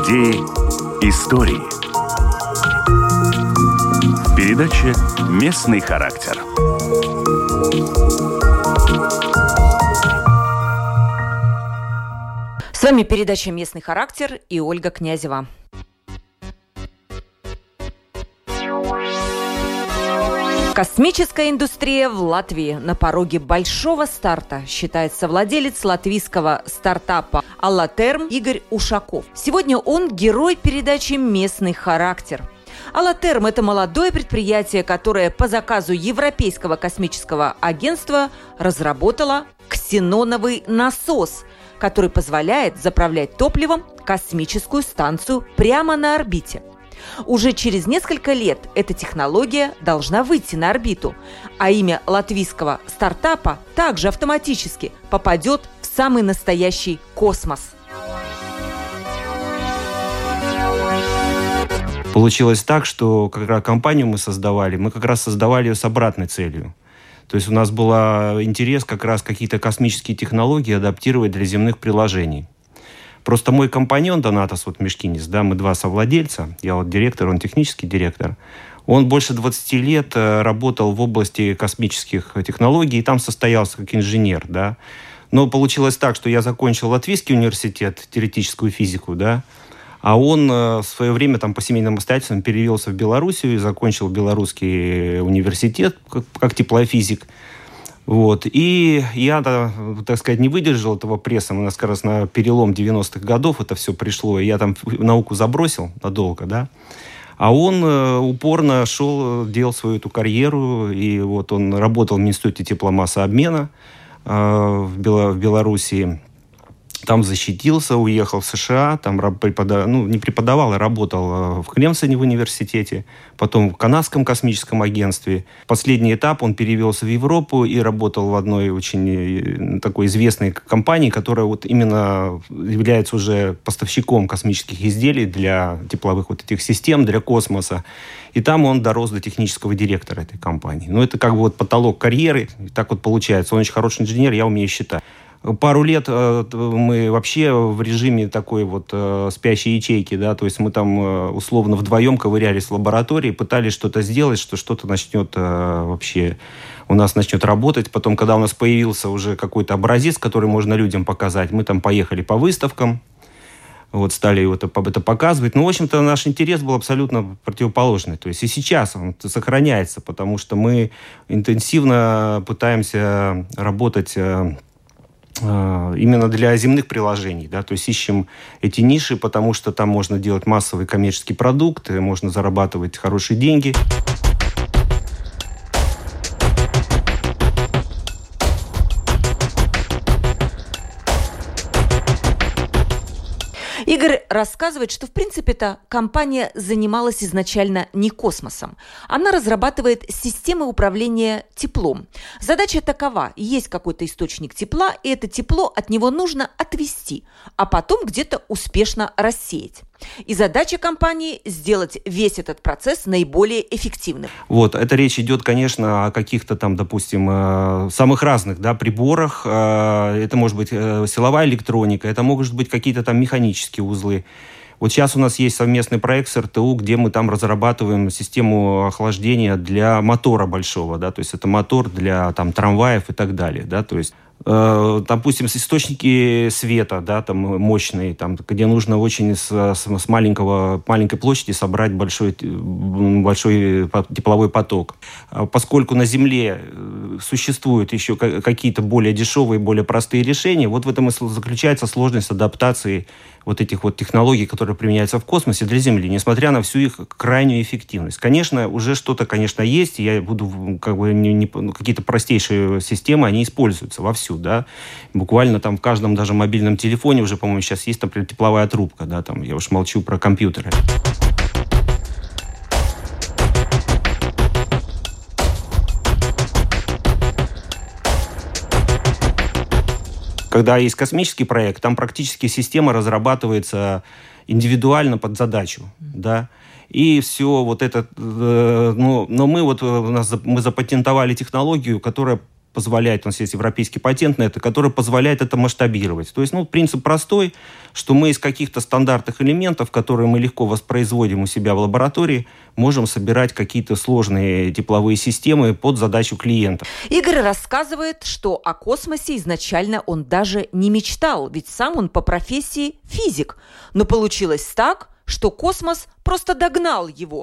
Идеи, истории. В передаче «Местный характер». С вами передача «Местный характер» и Ольга Князева. Космическая индустрия в Латвии на пороге большого старта, считает совладелец латвийского стартапа «Аллатерм» Игорь Ушаков. Сегодня он герой передачи «Местный характер». «Аллатерм» – это молодое предприятие, которое по заказу Европейского космического агентства разработало ксеноновый насос, который позволяет заправлять топливом космическую станцию прямо на орбите. Уже через несколько лет эта технология должна выйти на орбиту, а имя латвийского стартапа также автоматически попадет в самый настоящий космос. Получилось так, что когда компанию мы как раз создавали ее с обратной целью. То есть у нас был интерес как раз какие-то космические технологии адаптировать для земных приложений. Просто мой компаньон Донатас Мишкинис, мы два совладельца, я директор, он технический директор, он больше 20 лет работал в области космических технологий и там состоялся как инженер, Но получилось так, что я закончил Латвийский университет, теоретическую физику, а он в свое время по семейным обстоятельствам перевелся в Белоруссию и закончил Белорусский университет как теплофизик. И я, не выдержал этого пресса. У нас как раз на перелом 90-х годов это все пришло. И я науку забросил надолго, А он упорно делал свою эту карьеру. И он работал в Институте тепломассообмена в Белоруссии. Там защитился, уехал в США, там не преподавал, а работал в Клемсоне в университете, потом в Канадском космическом агентстве. Последний этап он перевелся в Европу и работал в одной очень такой известной компании, которая именно является уже поставщиком космических изделий для тепловых этих систем, для космоса. И там он дорос до технического директора этой компании. Это потолок карьеры, так получается. Он очень хороший инженер, я умею считать. Пару лет мы вообще в режиме такой спящей ячейки, то есть мы там условно вдвоем ковырялись в лаборатории, пытались что-то сделать, что что-то начнет вообще у нас начнет работать. Потом, когда у нас появился уже какой-то образец, который можно людям показать, мы там поехали по выставкам, стали это показывать. В общем-то, наш интерес был абсолютно противоположный. То есть и сейчас он сохраняется, потому что мы интенсивно пытаемся работать именно для земных приложений, то есть ищем эти ниши, потому что там можно делать массовый коммерческий продукт, можно зарабатывать хорошие деньги. Игорь рассказывает, что, в принципе-то, компания занималась изначально не космосом. Она разрабатывает системы управления теплом. Задача такова: есть какой-то источник тепла, и это тепло от него нужно отвести, а потом где-то успешно рассеять. И задача компании – сделать весь этот процесс наиболее эффективным. Это речь идет, конечно, о каких-то допустим, самых разных приборах. Это может быть силовая электроника, это могут быть какие-то механические узлы. Сейчас у нас есть совместный проект с РТУ, где мы там разрабатываем систему охлаждения для мотора большого, то есть это мотор для трамваев и так далее, то есть допустим, источники света, мощные, где нужно очень с маленькой площади собрать большой тепловой поток. Поскольку на Земле существуют еще какие-то более дешевые, более простые решения, в этом и заключается сложность адаптации этих технологий, которые применяются в космосе для Земли, несмотря на всю их крайнюю эффективность. Конечно, уже что-то, есть, я буду какие-то простейшие системы, они используются вовсю, буквально в каждом даже мобильном телефоне уже, по-моему, сейчас есть, например, тепловая трубка, я уж молчу про компьютеры. Когда есть космический проект, там практически система разрабатывается индивидуально под задачу, И все это... Но мы запатентовали технологию, которая позволяет, у нас есть европейский патент на это, который позволяет это масштабировать. То есть, принцип простой, что мы из каких-то стандартных элементов, которые мы легко воспроизводим у себя в лаборатории, можем собирать какие-то сложные тепловые системы под задачу клиента. Игорь рассказывает, что о космосе изначально он даже не мечтал, ведь сам он по профессии физик. Но получилось так, что космос просто догнал его.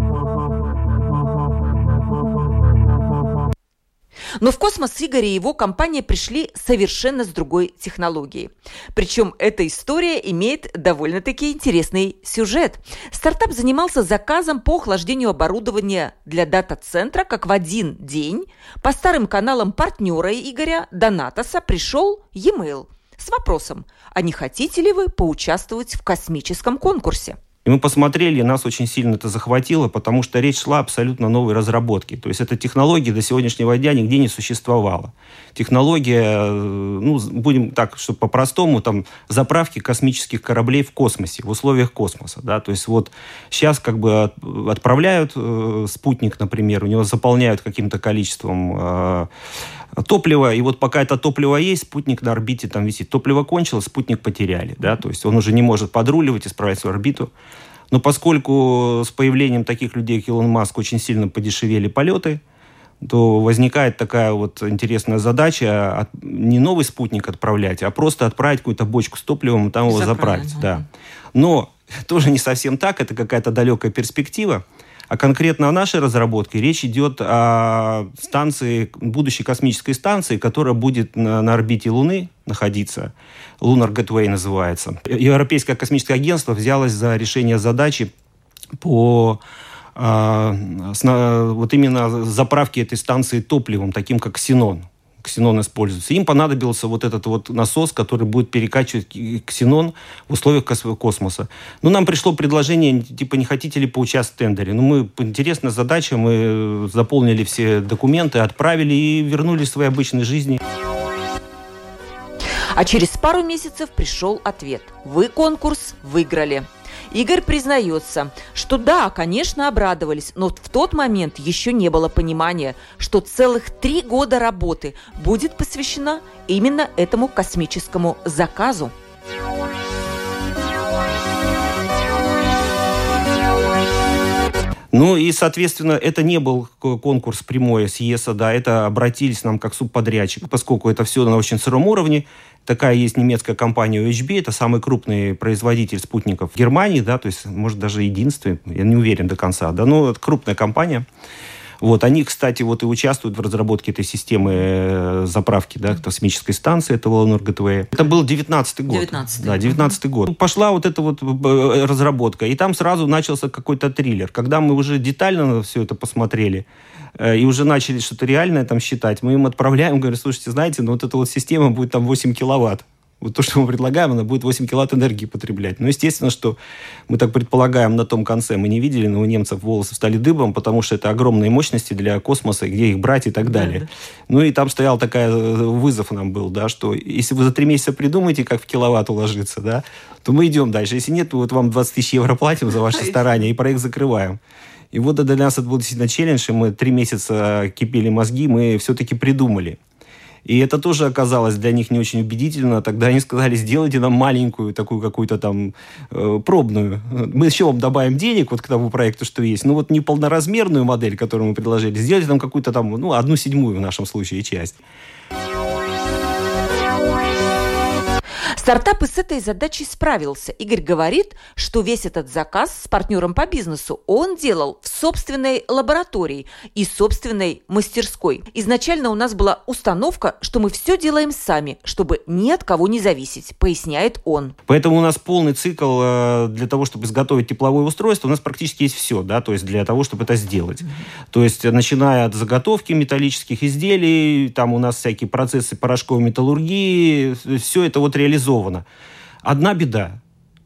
Но в космос Игорь и его компания пришли совершенно с другой технологией. Причем эта история имеет довольно-таки интересный сюжет. Стартап занимался заказом по охлаждению оборудования для дата-центра, как в один день по старым каналам партнера Игоря Донатоса пришел e-mail с вопросом: а не хотите ли вы поучаствовать в космическом конкурсе? И мы посмотрели, и нас очень сильно это захватило, потому что речь шла абсолютно о новой разработке. То есть эта технология до сегодняшнего дня нигде не существовала. Технология, будем так, чтобы по-простому, заправки космических кораблей в космосе, в условиях космоса. Да? То есть сейчас отправляют спутник, например, у него заполняют каким-то количеством топлива, и пока это топливо есть, спутник на орбите висит. Топливо кончилось, спутник потеряли. Да? То есть он уже не может подруливать, исправить свою орбиту. Но поскольку с появлением таких людей, как Илон Маск, очень сильно подешевели полеты, то возникает такая интересная задача не новый спутник отправлять, а просто отправить какую-то бочку с топливом и там его заправить. Да. Но тоже не совсем так, это какая-то далекая перспектива. А конкретно о нашей разработке речь идет о станции, будущей космической станции, которая будет на орбите Луны находиться. Lunar Gateway называется. Европейское космическое агентство взялось за решение задачи по именно заправке этой станции топливом, таким как ксенон. Ксенон используется. Им понадобился этот насос, который будет перекачивать ксенон в условиях космоса. Нам пришло предложение, не хотите ли поучаствовать в тендере. Интересная задача, мы заполнили все документы, отправили и вернулись к своей обычной жизни. А через пару месяцев пришел ответ: вы конкурс выиграли. Игорь признается, что да, конечно, обрадовались, но в тот момент еще не было понимания, что целых 3 года работы будет посвящена именно этому космическому заказу. И, соответственно, это не был конкурс прямой с ЕСА, да, это обратились к нам как субподрядчик, поскольку это все на очень сыром уровне. Такая есть немецкая компания OHB, это самый крупный производитель спутников в Германии, да, то есть, может, даже единственный, я не уверен до конца, да, но это крупная компания. Они, кстати, и участвуют в разработке этой системы заправки, да, космической станции, этого Lunar Gateway. Это был 19-й год. 19-й год. Пошла эта разработка, и там сразу начался какой-то триллер. Когда мы уже детально все это посмотрели, и уже начали что-то реальное считать, мы им отправляем, говорим: слушайте, знаете, эта система будет 8 киловатт. То, что мы предлагаем, она будет 8 киловатт энергии потреблять. Естественно, что мы так предполагаем на том конце. Мы не видели, но у немцев волосы встали дыбом, потому что это огромные мощности для космоса, где их брать и так далее. Да. И там стоял вызов нам был, да, что если вы за 3 месяца придумаете, как в киловатт уложиться, да, то мы идем дальше. Если нет, то вам 20 тысяч евро платим за ваши старания и проект закрываем. И для нас это был действительно челлендж, и мы 3 месяца кипели мозги, мы все-таки придумали. И это тоже оказалось для них не очень убедительно. Тогда они сказали: сделайте нам маленькую, такую какую-то пробную. Мы еще вам добавим денег к тому проекту, что есть. Не полноразмерную модель, которую мы предложили. Сделайте нам какую-то 1/7 в нашем случае часть. Стартап и с этой задачей справился. Игорь говорит, что весь этот заказ с партнером по бизнесу он делал в собственной лаборатории и собственной мастерской. Изначально у нас была установка, что мы все делаем сами, чтобы ни от кого не зависеть, поясняет он. Поэтому у нас полный цикл для того, чтобы изготовить тепловое устройство, у нас практически есть все, да, то есть для того, чтобы это сделать. То есть начиная от заготовки металлических изделий, там у нас всякие процессы порошковой металлургии, все это реализовано. Одна беда.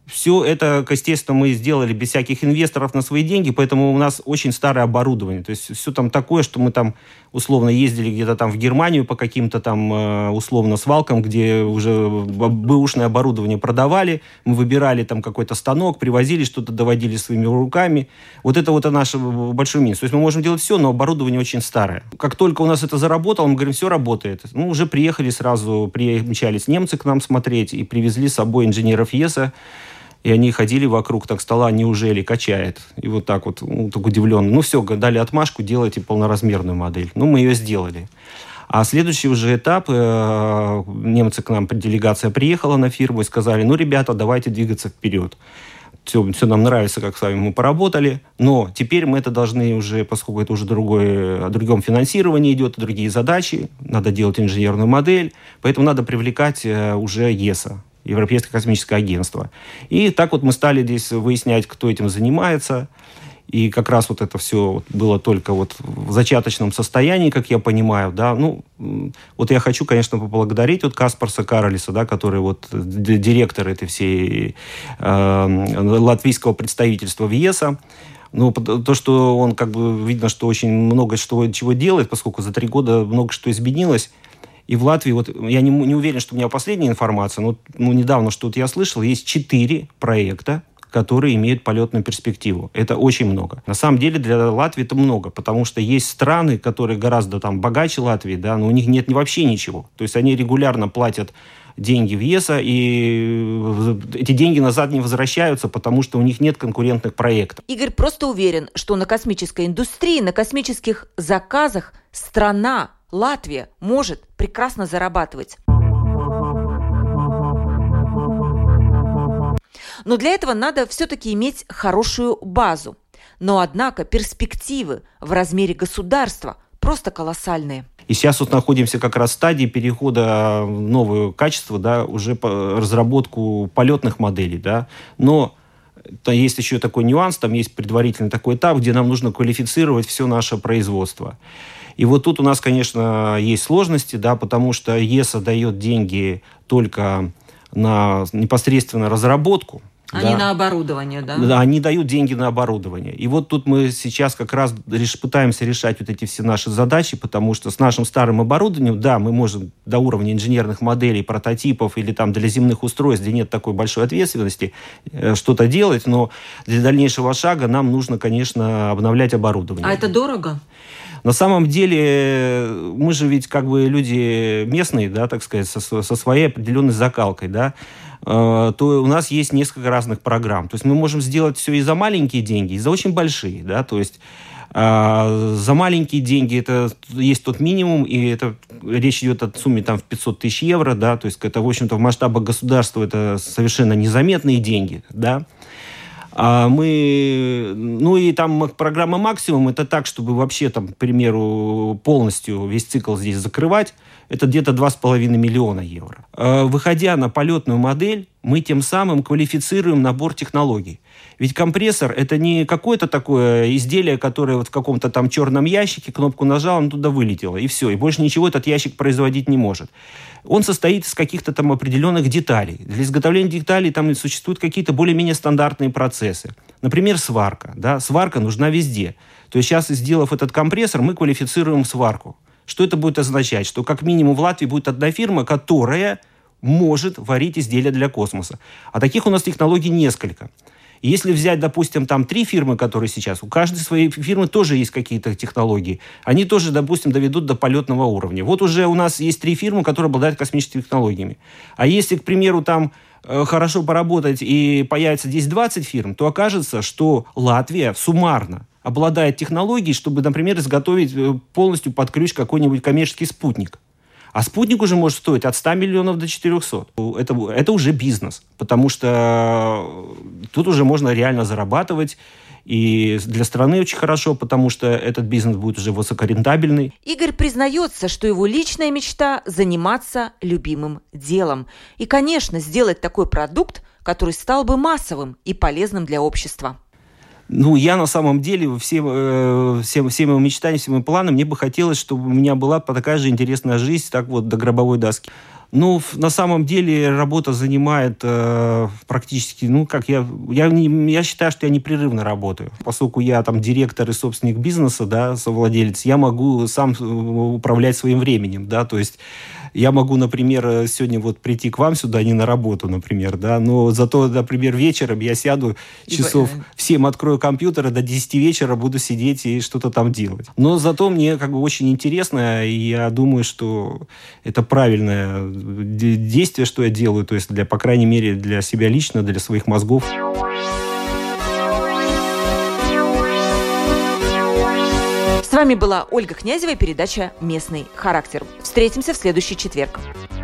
Все это, естественно, мы сделали без всяких инвесторов на свои деньги, поэтому у нас очень старое оборудование. То есть все там такое, что мы там условно ездили где-то там в Германию по каким-то там условно свалкам, где уже бэушное оборудование продавали. Мы выбирали там какой-то станок, привозили что-то, доводили своими руками. Вот это вот наш большой минус. То есть мы можем делать все, но оборудование очень старое. Как только у нас это заработало, мы говорим, все работает. Ну, уже приехали сразу, приезжались немцы к нам смотреть и привезли с собой инженеров ЕСа. И они ходили вокруг так стола, неужели качает? И вот так вот, так удивленно. Ну все, дали отмашку, делайте полноразмерную модель. Ну, мы ее сделали. А следующий уже этап, немцы к нам, делегация приехала на фирму и сказали, ну, ребята, давайте двигаться вперед. Все нам нравится, как с вами мы поработали, но теперь мы это должны уже, поскольку это уже о другом финансировании идет, другие задачи, надо делать инженерную модель, поэтому надо привлекать уже ЕСА. Европейское космическое агентство. И так вот мы стали здесь выяснять, кто этим занимается. И как раз вот это все было только вот в зачаточном состоянии, как я понимаю. Да. Ну, вот я хочу, конечно, поблагодарить вот Каспарса Каролиса, да, который вот директор этой всей латвийского представительства в ЕСА. Ну, то, что он как бы видно, что очень много чего делает, поскольку за 3 года много что изменилось. И в Латвии, вот я не уверен, что у меня последняя информация, но недавно что-то я слышал, есть 4 проекта, которые имеют полетную перспективу. Это очень много. На самом деле для Латвии это много, потому что есть страны, которые гораздо там богаче Латвии, да, но у них нет вообще ничего. То есть они регулярно платят деньги в ЕСА, и эти деньги назад не возвращаются, потому что у них нет конкурентных проектов. Игорь просто уверен, что на космической индустрии, на космических заказах страна Латвия может прекрасно зарабатывать. Но для этого надо все-таки иметь хорошую базу. Но, однако, перспективы в размере государства просто колоссальные. И сейчас вот находимся как раз в стадии перехода в новое качество, да, уже по разработку полетных моделей. Да. Но есть еще такой нюанс, там есть предварительный такой этап, где нам нужно квалифицировать все наше производство. И вот тут у нас, конечно, есть сложности, да, потому что ЕСА дает деньги только на непосредственно разработку. А не на оборудование, да? Да, они дают деньги на оборудование. И вот тут мы сейчас как раз пытаемся решать вот эти все наши задачи, потому что с нашим старым оборудованием, да, мы можем до уровня инженерных моделей, прототипов или там для земных устройств, где нет такой большой ответственности, что-то делать, но для дальнейшего шага нам нужно, конечно, обновлять оборудование. А это дорого? На самом деле, мы же ведь как бы люди местные, да, так сказать, со своей определенной закалкой, да, то у нас есть несколько разных программ. То есть мы можем сделать все и за маленькие деньги, и за очень большие, да, то есть за маленькие деньги это есть тот минимум, и это речь идет о сумме там в 500 тысяч евро, да, то есть это, в общем-то, в масштабах государства это совершенно незаметные деньги, да. Ну и там программа «Максимум» — это так, чтобы вообще, там, к примеру, полностью весь цикл здесь закрывать, это где-то 2,5 миллиона евро. Выходя на полетную модель, мы тем самым квалифицируем набор технологий. Ведь компрессор — это не какое-то такое изделие, которое вот в каком-то там черном ящике, кнопку нажал, оно туда вылетело, и все. И больше ничего этот ящик производить не может. Он состоит из каких-то там определенных деталей. Для изготовления деталей там существуют какие-то более-менее стандартные процессы. Например, сварка. Да? Сварка нужна везде. То есть сейчас, сделав этот компрессор, мы квалифицируем сварку. Что это будет означать? Что как минимум в Латвии будет одна фирма, которая может варить изделия для космоса. А таких у нас технологий несколько. И если взять, допустим, там 3 фирмы, которые сейчас, у каждой своей фирмы тоже есть какие-то технологии. Они тоже, допустим, доведут до полетного уровня. Вот уже у нас есть 3 фирмы, которые обладают космическими технологиями. А если, к примеру, там хорошо поработать и появится 10-20 фирм, то окажется, что Латвия суммарно обладает технологией, чтобы, например, изготовить полностью под ключ какой-нибудь коммерческий спутник. А спутник уже может стоить от 100 миллионов до 400. Это уже бизнес, потому что тут уже можно реально зарабатывать. И для страны очень хорошо, потому что этот бизнес будет уже высокорентабельный. Игорь признается, что его личная мечта – заниматься любимым делом. И, конечно, сделать такой продукт, который стал бы массовым и полезным для общества. Ну, я на самом деле, все мои мечтания, все мои планы, мне бы хотелось, чтобы у меня была такая же интересная жизнь, так вот, до гробовой доски. Ну, на самом деле работа занимает практически, я считаю, что я непрерывно работаю. Поскольку я там директор и собственник бизнеса, да, совладелец, я могу сам управлять своим временем, да, то есть я могу, например, сегодня вот прийти к вам сюда, не на работу, например, да, но зато, например, вечером я сяду часов в 7 открою компьютер, и до 10 вечера буду сидеть и что-то там делать. Но зато мне как бы очень интересно, и я думаю, что это правильное действие, что я делаю, то есть, по крайней мере, для себя лично, для своих мозгов. С вами была Ольга Князева и передача «Местный характер». Встретимся в следующий четверг.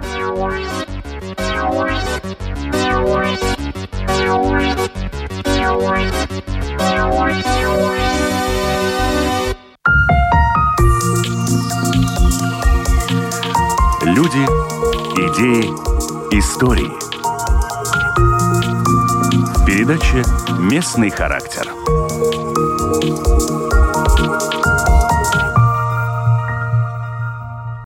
Люди, идеи, истории. В передаче «Местный характер».